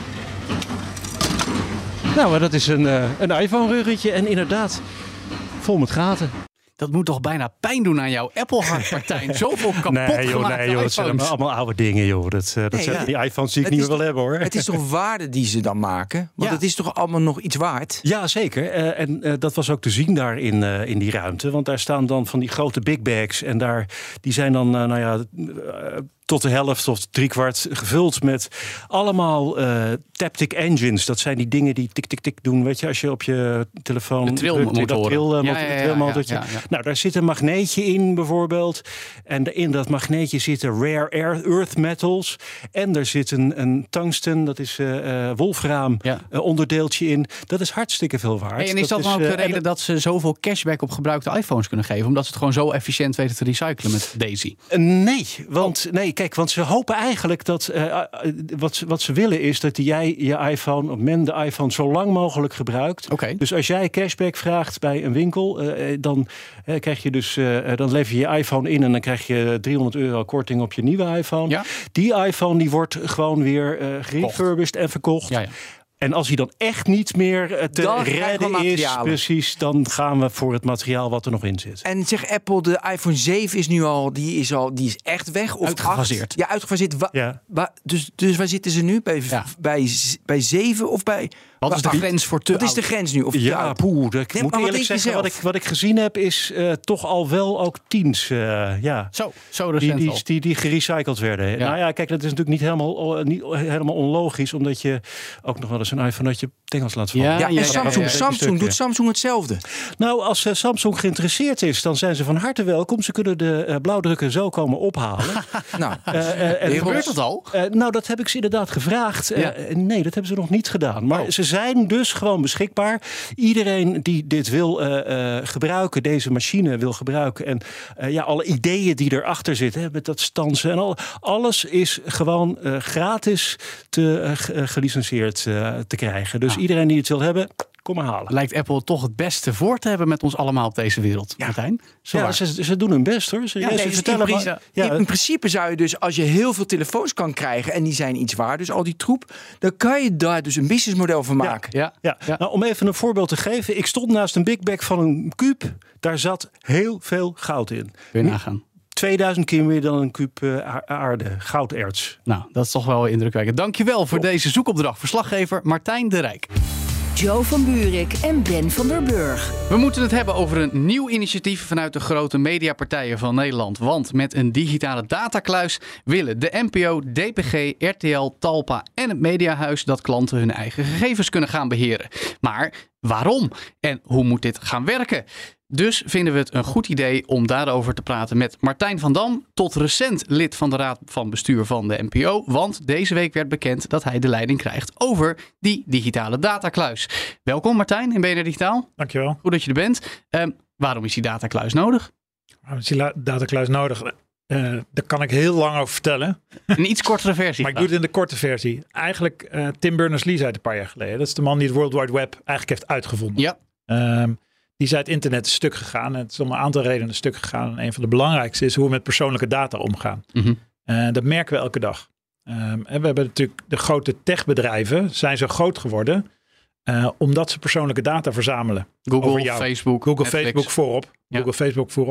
Nou, dat is een, uh, een iPhone-ruggetje en inderdaad vol met gaten. Dat moet toch bijna pijn doen aan jouw Apple-hart, Martijn? Zoveel kapot nee, joh, gemaakte nee, joh, dat zijn allemaal oude dingen, joh. Dat, uh, dat nee, zijn ja. die iPhones die ik het niet meer toch, wil hebben, hoor. Het is toch waarde die ze dan maken? Want ja. het is toch allemaal nog iets waard? Ja, zeker. Uh, en uh, dat was ook te zien daar in, uh, in die ruimte. Want daar staan dan van die grote big bags. En daar, die zijn dan, uh, nou ja... Uh, tot de helft of driekwart gevuld met allemaal uh, Taptic engines. Dat zijn die dingen die tik, tik, tik doen. Weet je, als je op je telefoon... De trilmotoren. Dat tril, uh, ja, ja, ja, trilmotortje. ja, ja, ja. Nou, daar zit een magneetje in bijvoorbeeld. En in dat magneetje zitten rare earth metals. En er zit een, een tungsten, dat is uh, uh, wolfraam ja. uh, onderdeeltje in. Dat is hartstikke veel waard. Hey, en is dat, dat dan ook is, de uh, reden dat ze zoveel cashback op gebruikte iPhones kunnen geven? Omdat ze het gewoon zo efficiënt weten te recyclen met Daisy? Uh, nee, want... Oh. nee. Kijk, want ze hopen eigenlijk dat uh, wat, wat ze willen is dat jij je iPhone, of men de iPhone zo lang mogelijk gebruikt. Okay. Dus als jij cashback vraagt bij een winkel, uh, dan uh, krijg je dus, uh, dan lever je je iPhone in en dan krijg je driehonderd euro korting op je nieuwe iPhone. Ja? Die iPhone die wordt gewoon weer uh, gerefurbished en verkocht. Ja, ja. En als hij dan echt niet meer te dan redden is, precies, dan gaan we voor het materiaal wat er nog in zit. En zeg Apple, de iPhone zeven is nu al, die is al, die is echt weg? Of uitgefaseerd. acht? Ja, uitgefaseerd. Wa- ja. wa- dus, dus waar zitten ze nu? Bij, ja. bij, bij zeven of bij... Wat is de grens voor te Wat is de grens nu? Of ja, poeh, ik nee, moet eerlijk zeggen, wat ik, wat ik gezien heb is uh, toch al wel ook tiens. Uh, ja. Zo, zo recent die, al. die, die, die gerecycled werden. Ja. Nou ja, kijk, dat is natuurlijk niet helemaal, uh, niet helemaal onlogisch, omdat je ook nog wel eens een iPhone dat je tengels laat vallen. Ja, ja, en ja, Samsung, ja, ja, ja. Samsung doet Samsung hetzelfde. Nou, als uh, Samsung geïnteresseerd is, dan zijn ze van harte welkom. Ze kunnen de uh, blauwdrukken zo komen ophalen. nou, uh, uh, en gebeurt dat al? Uh, nou, dat heb ik ze inderdaad gevraagd. Uh, ja. Nee, dat hebben ze nog niet gedaan. Maar oh. ze zijn dus gewoon beschikbaar. Iedereen die dit wil uh, uh, gebruiken, deze machine wil gebruiken en uh, ja, alle ideeën die erachter zitten, hè, met dat stansen en al, alles is gewoon uh, gratis te uh, gelicenseerd uh, te krijgen. Dus ah. iedereen die het wil hebben, kom maar halen. Lijkt Apple toch het beste voor te hebben met ons allemaal op deze wereld, ja. Martijn? Zo ja, ze, ze doen hun best, hoor. Ze, ja, nee, ze dus vertellen in, maar, ja. in principe zou je dus, als je heel veel telefoons kan krijgen en die zijn iets waard, dus al die troep, dan kan je daar dus een businessmodel van maken. Ja, ja. ja. Nou, om even een voorbeeld te geven. Ik stond naast een big bag van een kuub. Daar zat heel veel goud in. Kun je nagaan. tweeduizend keer meer dan een kuub uh, aarde, gouderts. Nou, dat is toch wel indrukwekkend. Dankjewel voor deze zoekopdracht. Verslaggever Martijn de Rijk. Jo van Buurik en Ben van der Burg. We moeten het hebben over een nieuw initiatief vanuit de grote mediapartijen van Nederland. Want met een digitale datakluis willen de N P O, D P G, R T L, Talpa en het Mediahuis dat klanten hun eigen gegevens kunnen gaan beheren. Maar waarom? En hoe moet dit gaan werken? Dus vinden we het een goed idee om daarover te praten met Martijn van Dam, tot recent lid van de Raad van Bestuur van de N P O. Want deze week werd bekend dat hij de leiding krijgt over die digitale datakluis. Welkom Martijn in B N R Digitaal. Dankjewel. Goed dat je er bent. Uh, waarom is die datakluis nodig? Waarom is die la- datakluis nodig? Uh, daar kan ik heel lang over vertellen. Een iets kortere versie. Maar ik doe het in de korte versie. Eigenlijk, uh, Tim Berners-Lee zei het een paar jaar geleden. Dat is de man die het World Wide Web eigenlijk heeft uitgevonden. Ja. Um, Die zei het internet is stuk gegaan. En het is om een aantal redenen stuk gegaan. En een van de belangrijkste is hoe we met persoonlijke data omgaan. Mm-hmm. Uh, dat merken we elke dag. Um, en we hebben natuurlijk de grote techbedrijven zijn zo groot geworden. Uh, omdat ze persoonlijke data verzamelen. Google, Facebook, Google, Netflix. Facebook voorop. Ja. Google, Facebook voorop.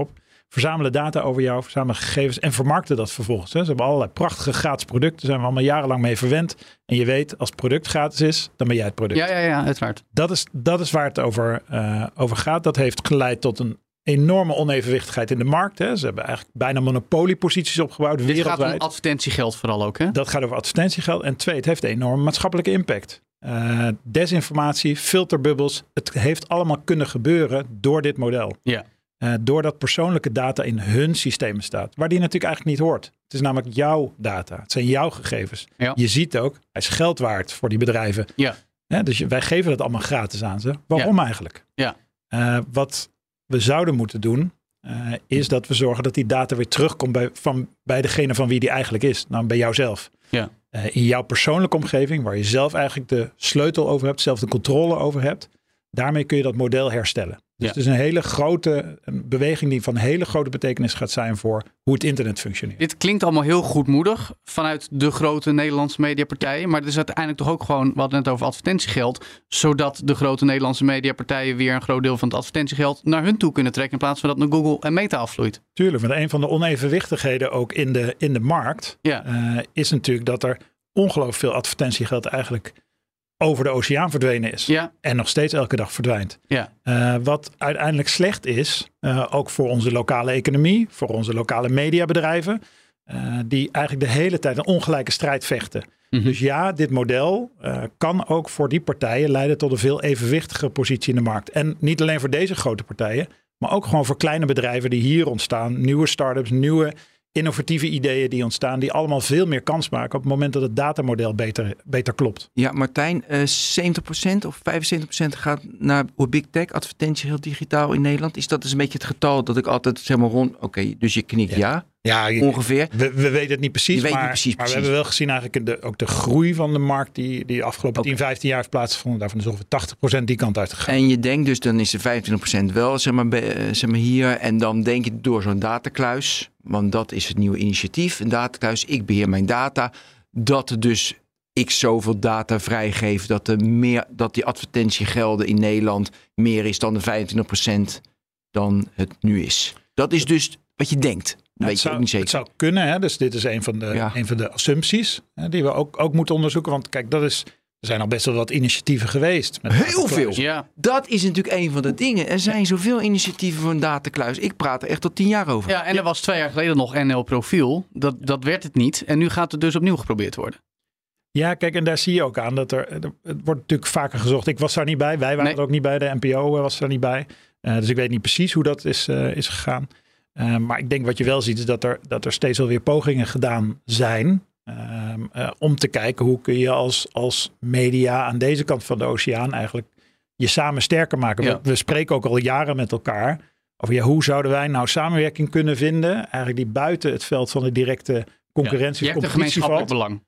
verzamelen data over jou, verzamelen gegevens en vermarkten dat vervolgens. Hè. Ze hebben allerlei prachtige gratis producten, daar zijn we allemaal jarenlang mee verwend. En je weet, als het product gratis is, dan ben jij het product. Ja, ja, ja, uiteraard. Dat is, dat is waar het over, uh, over gaat. Dat heeft geleid tot een enorme onevenwichtigheid in de markt. Hè. Ze hebben eigenlijk bijna monopolieposities opgebouwd. Dit wereldwijd. gaat om advertentiegeld vooral ook, hè? Dat gaat over advertentiegeld. En twee, het heeft een enorme maatschappelijke impact. Uh, desinformatie, filterbubbels. Het heeft allemaal kunnen gebeuren door dit model. Ja. Uh, doordat persoonlijke data in hun systemen staat. Waar die natuurlijk eigenlijk niet hoort. Het is namelijk jouw data. Het zijn jouw gegevens. Ja. Je ziet ook, hij is geld waard voor die bedrijven. Ja. Ja, dus wij geven dat allemaal gratis aan ze. Waarom ja. eigenlijk? Ja. Uh, wat we zouden moeten doen, uh, is dat we zorgen dat die data weer terugkomt bij, van, bij degene van wie die eigenlijk is. Nou, bij jouzelf. Ja. Uh, in jouw persoonlijke omgeving, waar je zelf eigenlijk de sleutel over hebt, zelf de controle over hebt. Daarmee kun je dat model herstellen. Dus ja. het is een hele grote een beweging die van hele grote betekenis gaat zijn voor hoe het internet functioneert. Dit klinkt allemaal heel goedmoedig vanuit de grote Nederlandse mediapartijen. Maar het is uiteindelijk toch ook gewoon, we hadden het over advertentiegeld. Zodat de grote Nederlandse mediapartijen weer een groot deel van het advertentiegeld naar hun toe kunnen trekken. In plaats van dat naar Google en Meta afvloeit. Tuurlijk, want een van de onevenwichtigheden ook in de, in de markt ja. uh, is natuurlijk dat er ongelooflijk veel advertentiegeld eigenlijk over de oceaan verdwenen is. Ja. En nog steeds elke dag verdwijnt. Ja. Uh, wat uiteindelijk slecht is, uh, ook voor onze lokale economie, voor onze lokale mediabedrijven, uh, die eigenlijk de hele tijd een ongelijke strijd vechten. Mm-hmm. Dus ja, dit model uh, kan ook voor die partijen leiden tot een veel evenwichtiger positie in de markt. En niet alleen voor deze grote partijen, maar ook gewoon voor kleine bedrijven die hier ontstaan, nieuwe start-ups, nieuwe innovatieve ideeën die ontstaan, die allemaal veel meer kans maken op het moment dat het datamodel beter, beter klopt. Ja, Martijn, uh, zeventig procent of vijfenzeventig procent gaat naar big tech, advertentie heel digitaal in Nederland. Is dat dus een beetje het getal dat ik altijd zeg maar rond, oké, okay, dus je knikt ja. ja. Ja, je, ongeveer. We, we weten het niet precies, weet maar, niet precies, maar precies. we hebben wel gezien eigenlijk de, ook de groei van de markt die, die afgelopen okay. tien, vijftien jaar is plaatsgevonden. Daarvan is ongeveer tachtig procent die kant uit gegaan. En je denkt dus, dan is er vijfentwintig procent wel zeg maar, be, zeg maar hier. En dan denk je door zo'n datakluis, want dat is het nieuwe initiatief. Een datakluis, ik beheer mijn data. Dat er dus ik zoveel data vrijgeef, dat, er meer, dat die advertentiegelden in Nederland meer is dan de vijfentwintig procent dan het nu is. Dat is dus wat je denkt. Nou, weet het, je zou, het zou kunnen, hè? Dus dit is een van de, ja. een van de assumpties hè, die we ook, ook moeten onderzoeken. Want kijk, dat is, er zijn al best wel wat initiatieven geweest. Met Heel veel. Ja. Dat is natuurlijk een van de dingen. Er zijn zoveel initiatieven voor een datakluis. Ik praat er echt al tien jaar over. Ja, en er was twee jaar geleden nog N L Profiel. Dat, dat werd het niet. En nu gaat het dus opnieuw geprobeerd worden. Ja, kijk, en daar zie je ook aan dat er, er het wordt natuurlijk vaker gezocht. Ik was daar niet bij. Wij waren nee. er ook niet bij. De N P O was er niet bij. Uh, dus ik weet niet precies hoe dat is, uh, is gegaan. Uh, maar ik denk wat je wel ziet is dat er, dat er steeds wel weer pogingen gedaan zijn. Uh, uh, om te kijken hoe kun je als, als media aan deze kant van de oceaan eigenlijk je samen sterker maken. Ja. We, we spreken ook al jaren met elkaar over ja, hoe zouden wij nou samenwerking kunnen vinden. Eigenlijk die buiten het veld van de directe concurrentie. Ja, je hebt een gemeenschappelijk belang.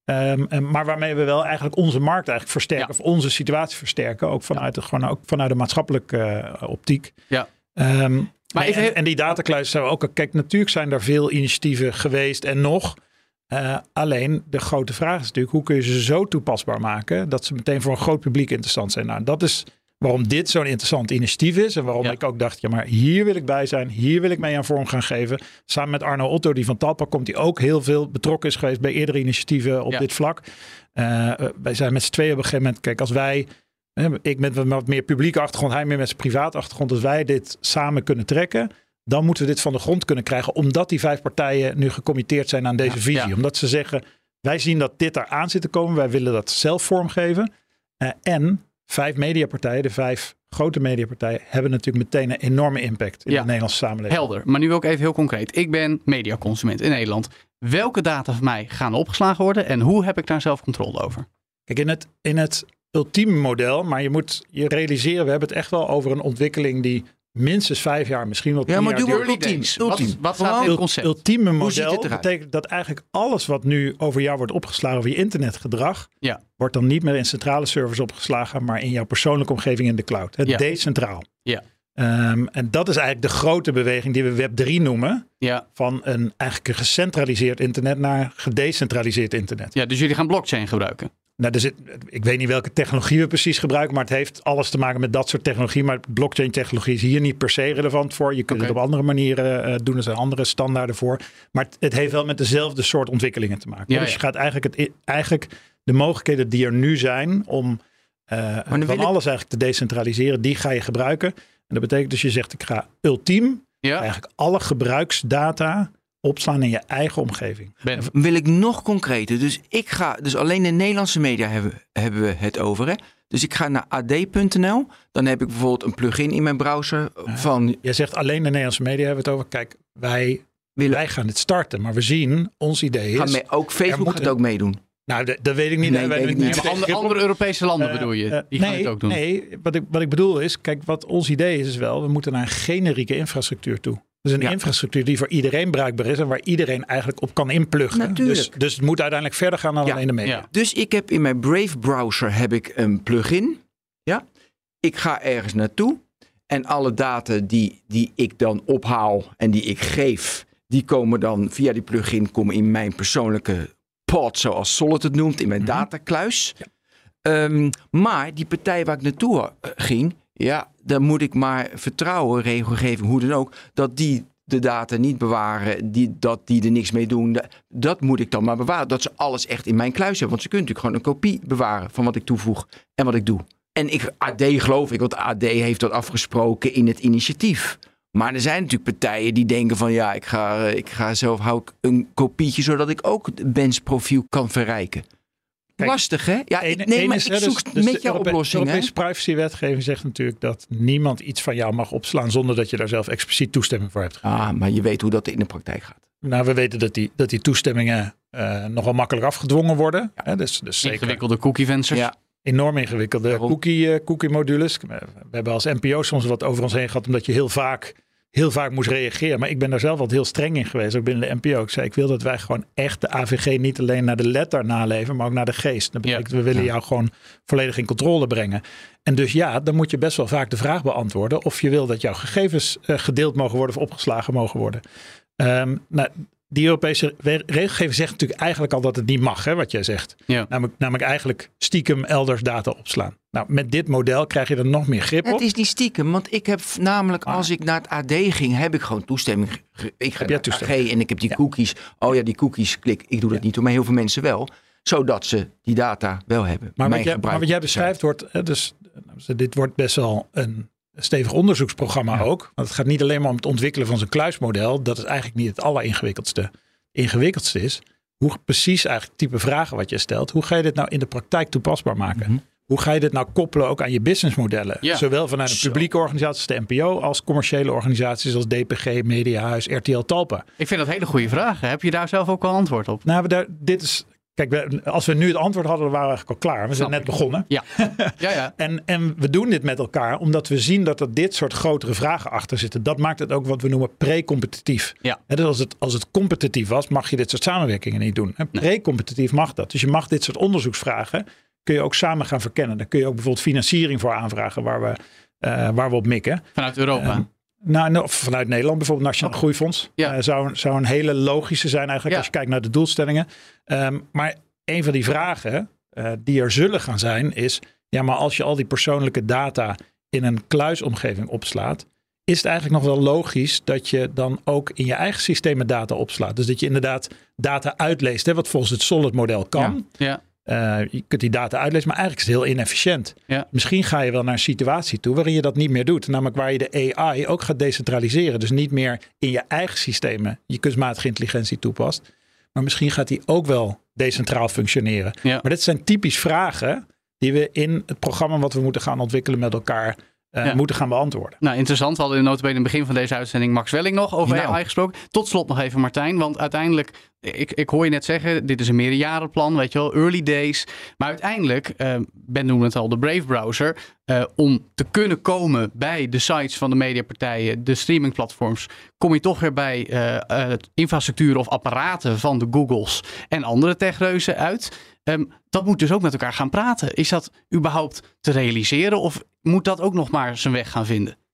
Um, maar waarmee we wel eigenlijk onze markt eigenlijk versterken. Ja. Of onze situatie versterken. Ook vanuit, ja. de, gewoon ook vanuit de maatschappelijke uh, optiek. Ja. Um, maar even... en, en die datakluis zijn we ook. Kijk, natuurlijk zijn er veel initiatieven geweest en nog. Uh, alleen de grote vraag is natuurlijk, hoe kun je ze zo toepasbaar maken dat ze meteen voor een groot publiek interessant zijn. Nou, dat is waarom dit zo'n interessant initiatief is. En waarom ja. ik ook dacht, ja, maar hier wil ik bij zijn. Hier wil ik mee aan vorm gaan geven. Samen met Arno Otto, die van Talpa komt, die ook heel veel betrokken is geweest bij eerdere initiatieven op ja. dit vlak. Uh, wij zijn met z'n tweeën op een gegeven moment, kijk, als wij, ik met wat meer publieke achtergrond, hij meer met zijn private achtergrond, als wij dit samen kunnen trekken, dan moeten we dit van de grond kunnen krijgen. Omdat die vijf partijen nu gecommitteerd zijn aan deze ja, visie. Ja. Omdat ze zeggen, wij zien dat dit eraan zit te komen. Wij willen dat zelf vormgeven. Uh, en vijf mediapartijen, de vijf grote mediapartijen, hebben natuurlijk meteen een enorme impact in ja. de Nederlandse samenleving. Helder, maar nu ook even heel concreet. Ik ben mediaconsument in Nederland. Welke data van mij gaan opgeslagen worden en hoe heb ik daar zelf controle over? Kijk, in het, in het ultieme model, maar je moet je realiseren, we hebben het echt wel over een ontwikkeling die minstens vijf jaar, misschien wel tien ja, maar jaar. Doe maar ultiem. Wat, wat staat in het concept? Ultieme model betekent dat eigenlijk alles wat nu over jou wordt opgeslagen, over je internetgedrag, ja. wordt dan niet meer in centrale servers opgeslagen, maar in jouw persoonlijke omgeving in de cloud. Het ja. decentraal. Ja. Um, en dat is eigenlijk de grote beweging die we Web drie noemen. Ja. Van een eigenlijk een gecentraliseerd internet naar gedecentraliseerd internet. Ja, dus jullie gaan blockchain gebruiken? Nou, er zit, ik weet niet welke technologie we precies gebruiken, maar het heeft alles te maken met dat soort technologie. Maar blockchain technologie is hier niet per se relevant voor. Je kunt okay. het op andere manieren uh, doen. Er zijn andere standaarden voor. Maar het, het heeft wel met dezelfde soort ontwikkelingen te maken. Ja, dus je ja. gaat eigenlijk, het, eigenlijk de mogelijkheden die er nu zijn om uh, van ik... alles eigenlijk te decentraliseren, die ga je gebruiken. En dat betekent dus je zegt, ik ga ultiem ja. eigenlijk alle gebruiksdata opslaan in je eigen omgeving. Ben. Wil ik nog concreter. Dus ik ga, dus alleen in Nederlandse media hebben, hebben we het over. Hè? Dus ik ga naar a d punt n l. Dan heb ik bijvoorbeeld een plugin in mijn browser van. Uh, jij zegt alleen de Nederlandse media hebben we het over. Kijk, wij, willen, wij gaan het starten. Maar we zien, ons idee is. Gaan mee, ook Facebook gaat een, ook meedoen. Nou, dat, dat weet ik niet. Nee, wij weet ik niet. Maar andere, andere Europese landen uh, bedoel je? Die uh, gaan nee, het ook doen. Nee, wat ik, wat ik bedoel is. Kijk, wat ons idee is, is wel. We moeten naar een generieke infrastructuur toe. Dus een ja. infrastructuur die voor iedereen bruikbaar is en waar iedereen eigenlijk op kan inpluggen. Dus, dus het moet uiteindelijk verder gaan dan ja. alleen de media. Ja. Dus ik heb in mijn Brave browser heb ik een plugin. Ja. Ik ga ergens naartoe en alle data die, die ik dan ophaal en die ik geef, die komen dan via die plugin komen in mijn persoonlijke pod, zoals Solid het noemt, in mijn mm-hmm. datakluis. Ja. Um, maar die partij waar ik naartoe uh, ging, ja, dan moet ik maar vertrouwen, regelgeving, hoe dan ook, dat die de data niet bewaren, die, dat die er niks mee doen. Dat, dat moet ik dan maar bewaren. Dat ze alles echt in mijn kluis hebben. Want ze kunnen natuurlijk gewoon een kopie bewaren van wat ik toevoeg en wat ik doe. En ik, A D geloof ik, want A D heeft dat afgesproken in het initiatief. Maar er zijn natuurlijk partijen die denken van ja, ik ga, ik ga zelf hou ik een kopietje, zodat ik ook het Ben's profiel kan verrijken. Kijk, lastig, hè? Ja, ik, nee, maar ik zoek dus, dus met jouw oplossing. De Europese privacywetgeving zegt natuurlijk dat niemand iets van jou mag opslaan zonder dat je daar zelf expliciet toestemming voor hebt gegeven. Ah, maar je weet hoe dat in de praktijk gaat. Nou, we weten dat die, dat die toestemmingen uh, nogal makkelijk afgedwongen worden. Ja. Hè? Dus, dus ingewikkelde cookie vensters. Ja. Enorm ingewikkelde cookie, uh, cookie modules. We hebben als N P O soms wat over ons heen gehad, omdat je heel vaak... heel vaak moest reageren. Maar ik ben daar zelf altijd heel streng in geweest. Ook binnen de N P O. Ik zei, ik wil dat wij gewoon echt de A V G niet alleen naar de letter naleven, maar ook naar de geest. Dat betekent, ja. we willen jou gewoon volledig in controle brengen. En dus ja, dan moet je best wel vaak de vraag beantwoorden of je wil dat jouw gegevens uh, gedeeld mogen worden of opgeslagen mogen worden. Um, nou, die Europese regelgeving zegt natuurlijk eigenlijk al dat het niet mag, hè, wat jij zegt. Ja. Namelijk, namelijk eigenlijk stiekem elders data opslaan. Nou, met dit model krijg je er nog meer grip op. Het is niet stiekem, want ik heb namelijk ah. als ik naar het A D ging, heb ik gewoon toestemming. Ik ga naar het A G en ik heb die ja. cookies. Oh ja, die cookies klik. Ik doe dat ja. niet, maar heel veel mensen wel. Zodat ze die data wel hebben. Maar wat, jij, maar wat jij beschrijft wordt, dus, dit wordt best wel een stevig onderzoeksprogramma ja. ook. Want het gaat niet alleen maar om het ontwikkelen van zo'n kluismodel. Dat is eigenlijk niet het alleringewikkeldste. Ingewikkeldste is hoe precies eigenlijk type vragen wat je stelt. Hoe ga je dit nou in de praktijk toepasbaar maken? Mm-hmm. Hoe ga je dit nou koppelen ook aan je businessmodellen? Ja. Zowel vanuit een publieke organisatie als de N P O als commerciële organisaties als D P G, Mediahuis, R T L Talpa. Ik vind dat hele goede vragen. Heb je daar zelf ook al antwoord op? Nou, daar, dit is... Kijk, we, als we nu het antwoord hadden, dan waren we eigenlijk al klaar. We zijn Snap net ik. begonnen. Ja. ja, ja. en, en we doen dit met elkaar omdat we zien dat er dit soort grotere vragen achter zitten. Dat maakt het ook wat we noemen pre-competitief. Ja. He, dus als het, als het competitief was, mag je dit soort samenwerkingen niet doen. Pre-competitief mag dat. Dus je mag dit soort onderzoeksvragen, kun je ook samen gaan verkennen. Dan kun je ook bijvoorbeeld financiering voor aanvragen waar we, uh, waar we op mikken. Vanuit Europa? Um, Nou, nou, vanuit Nederland bijvoorbeeld Nationaal oh. Groeifonds. Ja. Uh, zou, zou een hele logische zijn eigenlijk ja. als je kijkt naar de doelstellingen. Um, maar een van die vragen uh, die er zullen gaan zijn is... ja, maar als je al die persoonlijke data in een kluisomgeving opslaat... is het eigenlijk nog wel logisch dat je dan ook in je eigen systemen data opslaat. Dus dat je inderdaad data uitleest, hè, wat volgens het Solid model kan... Ja. Ja. Uh, je kunt die data uitlezen, maar eigenlijk is het heel inefficiënt. Ja. Misschien ga je wel naar een situatie toe waarin je dat niet meer doet. Namelijk waar je de A I ook gaat decentraliseren. Dus niet meer in je eigen systemen je kunstmatige intelligentie toepast. Maar misschien gaat die ook wel decentraal functioneren. Ja. Maar dit zijn typisch vragen die we in het programma wat we moeten gaan ontwikkelen met elkaar... Uh, ja. moeten gaan beantwoorden. Nou, interessant. We hadden in nota bene in het begin van deze uitzending Max Welling nog over nou. A I gesproken. Tot slot nog even Martijn, want uiteindelijk, ik, ik hoor je net zeggen, dit is een meerjarenplan, weet je wel, early days. Maar uiteindelijk, uh, Ben noemde het al, de Brave browser, uh, om te kunnen komen bij de sites van de mediapartijen, de streamingplatforms, kom je toch weer bij uh, uh, infrastructuur of apparaten van de Googles en andere techreuzen uit. Um, dat moet dus ook met elkaar gaan praten. Is dat überhaupt te realiseren of moet dat ook nog maar zijn weg gaan vinden?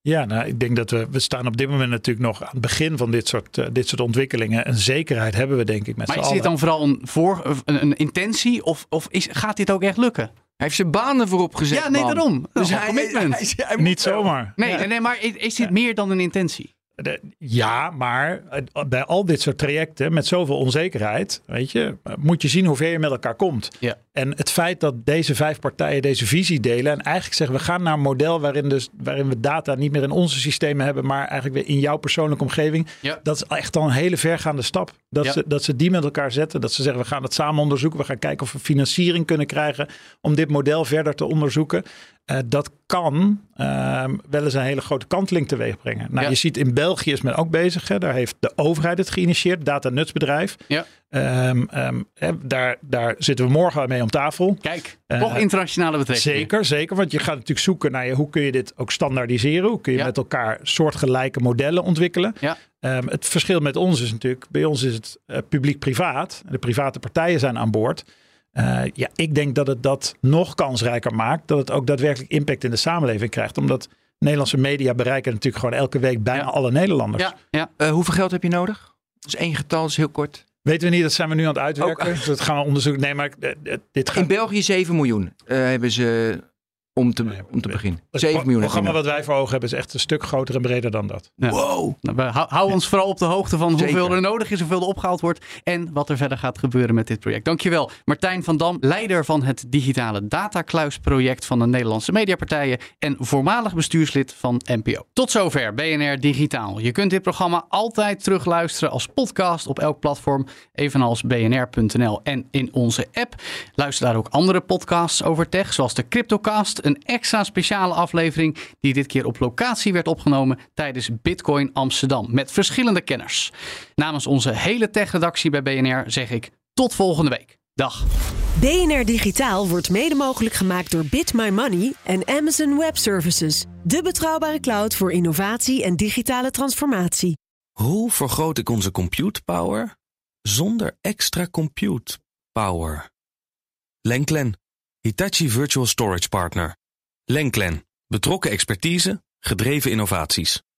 Ja, nou, ik denk dat we, we staan op dit moment natuurlijk nog aan het begin van dit soort, uh, dit soort ontwikkelingen. Een zekerheid hebben we denk ik met z'n allen. Maar is dit dan vooral een, voor, een, een intentie of, of is, gaat dit ook echt lukken? Hij heeft zijn banen voorop gezet. Ja, nee, man. daarom. Dus hij, hij, commitment. hij, hij, hij Niet zomaar. Nee, Ja. nee, nee, maar is, is dit meer dan een intentie? De, ja, maar bij al dit soort trajecten met zoveel onzekerheid, weet je, moet je zien hoe ver je met elkaar komt. Ja. En het feit dat deze vijf partijen deze visie delen en eigenlijk zeggen we gaan naar een model waarin, dus, waarin we data niet meer in onze systemen hebben, maar eigenlijk weer in jouw persoonlijke omgeving. Ja. Dat is echt al een hele vergaande stap. Dat, Ja. ze, dat ze die met elkaar zetten. Dat ze zeggen we gaan het samen onderzoeken. We gaan kijken of we financiering kunnen krijgen om dit model verder te onderzoeken. Uh, dat kan uh, wel eens een hele grote kanteling teweeg brengen. Nou, Ja. je ziet in België is men ook bezig. Hè. Daar heeft de overheid het geïnitieerd. Datanutsbedrijf. Ja. Um, um, hè, daar, daar zitten we morgen mee om tafel. Kijk, Uh, toch internationale betrekkingen. Zeker, zeker. Want je gaat natuurlijk zoeken naar je, hoe kun je dit ook standaardiseren? Hoe kun je Ja. met elkaar soortgelijke modellen ontwikkelen? Ja. Um, het verschil met ons is natuurlijk, bij ons is het uh, publiek-privaat. De private partijen zijn aan boord. Uh, ja, ik denk dat het dat nog kansrijker maakt. Dat het ook daadwerkelijk impact in de samenleving krijgt. Omdat Nederlandse media bereiken natuurlijk gewoon elke week bijna Ja. alle Nederlanders. Ja, ja. Uh, hoeveel geld heb je nodig? Dus één getal, is heel kort. Weten we niet, dat zijn we nu aan het uitwerken. Ook- Dus dat gaan we onderzoeken. Nee, maar uh, dit gaat... In België zeven miljoen uh, hebben ze om te, om te beginnen. Het zeven miljoen. Het programma heb je wat wij voor ogen hebben is echt een stuk groter en breder dan dat. Ja. Wow. Nou, we hou, hou ons vooral op de hoogte van Zeker. hoeveel er nodig is, hoeveel er opgehaald wordt en wat er verder gaat gebeuren met dit project. Dankjewel, Martijn van Dam, leider van het digitale datakluisproject van de Nederlandse mediapartijen en voormalig bestuurslid van N P O. Tot zover B N R Digitaal. Je kunt dit programma altijd terugluisteren als podcast op elk platform, evenals b n r punt n l en in onze app. Luister daar ook andere podcasts over tech, zoals de Cryptocast, een extra speciale aflevering die dit keer op locatie werd opgenomen tijdens Bitcoin Amsterdam met verschillende kenners. Namens onze hele tech-redactie bij B N R zeg ik tot volgende week. Dag. B N R Digitaal wordt mede mogelijk gemaakt door Bit My Money en Amazon Web Services. De betrouwbare cloud voor innovatie en digitale transformatie. Hoe vergroot ik onze compute power zonder extra compute power? Lenklen, Hitachi Virtual Storage Partner. Lenklen, betrokken expertise, gedreven innovaties.